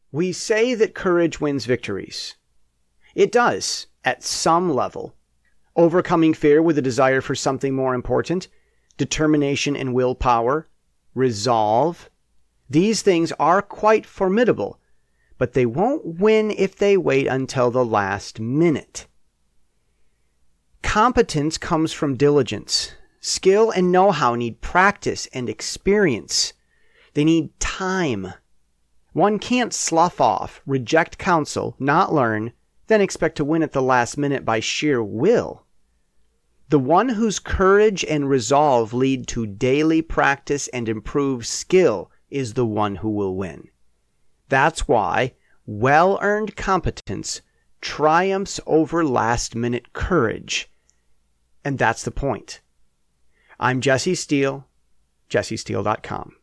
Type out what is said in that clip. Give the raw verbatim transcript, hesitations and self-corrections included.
We say that courage wins victories. It does, at some level. Overcoming fear with a desire for something more important, determination and willpower, resolve. These things are quite formidable, but they won't win if they wait until the last minute. Competence comes from diligence. Skill and know-how need practice and experience. They need time. One can't slough off, reject counsel, not learn, then expect to win at the last minute by sheer will. The one whose courage and resolve lead to daily practice and improved skill is the one who will win. That's why well-earned competence triumphs over last-minute courage. And that's the point. I'm Jesse Steele, jesse steele dot com.